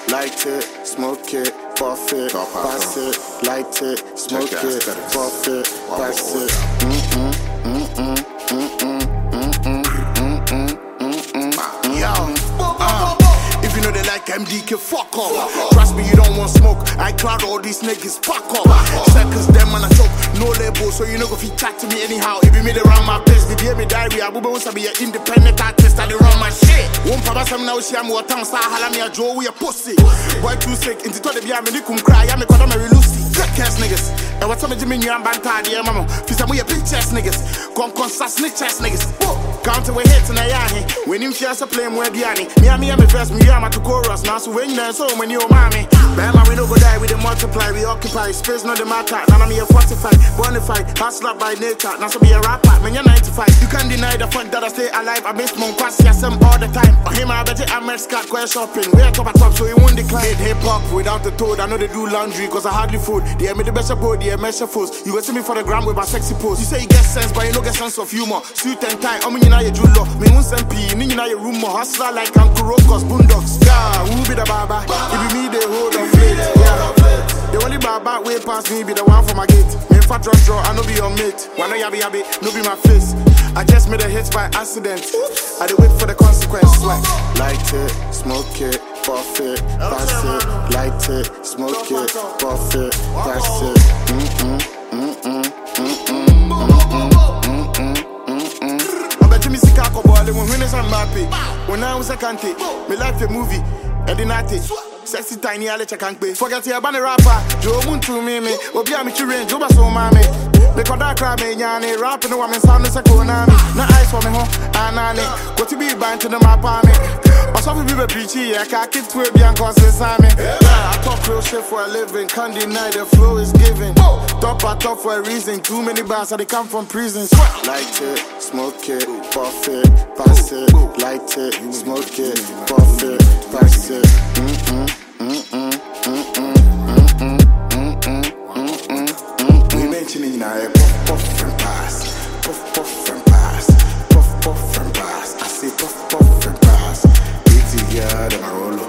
light it, smoke it, puff it, pass it, light it, smoke it, puff it, pass it. If you know they like MDK, fuck off. Trust me, you don't want smoke. I crowd all these niggas, fuck off. Seconds, them man I choke. No label, so you know if you chat to me anyhow. If you made it around my place, if you hear me diary, I will be an independent artist. I run my shit. Won't papa some now, she am what town star, hala me a Joe, we a pussy. Boy too sick, into the be a me kum cry, I'm a call Mary Lucy. Fake ass niggas. And what's up with Jimmy and Banta, dear mama? Fisa we a big chest niggas. Come snitch ass niggas. Counter we hits and I when him fears a play more Diani. Me and me first, me am to chorus. Now so when you're so when you're mommy. Bama, we don't go die with the multiply. We occupy space, not the matter. Now I'm here 45, bonafide, hustler by nature. Now so be a rapper, when you're 95. You can't deny the fact that I stay alive. I miss my pass some all the time. Or him, I bet I'm a scat, quite shopping. We're top at top, so he won't decline. Hip hop without the toad. I know they do laundry, cause I hardly food. They made the best of board, they measure foes. You will see me for the gram with my sexy pose. You say you get sense, but you don't get sense of humor. Suit and tie, I mean, you know you do love. Me won't send P, you know your rumor. Hustler like Uncle Rokos, Boondocks. Yeah, who be the baba? If you me, they hold on plate. Yeah, the only baba way past me be the one for my gate. Me fat draw, I no be your mate. Wanna yabby, no be my face. I just made a hit by accident. I dey wait for the consequence. Like, light it, smoke it, puff it, pass it. Light it, smoke it, puff it, pass it. When I was a country, me like a movie, Edinati, sexy tiny, I let you can't pay. Forget your bunny rapper, Joe Moon to me, Obi Amichi, Juba so mammy. Because that crab me, Yanni, rapping the woman's sound is a konami. No ice for me, Anani, go to be banned to the map, or some people preachy, I can't keep to it beyond cause Sammy. I talk real shit for a living, can't deny the flow is given. Top I talk for a reason, too many bars, so they come from prisons. Light it, smoke it, puff it, pass it. Light it, smoke it, puff it, pass it. We mentioning now, puff and pass, puff and pass, puff and pass. I say puff and pass. Yeah, them a roll up.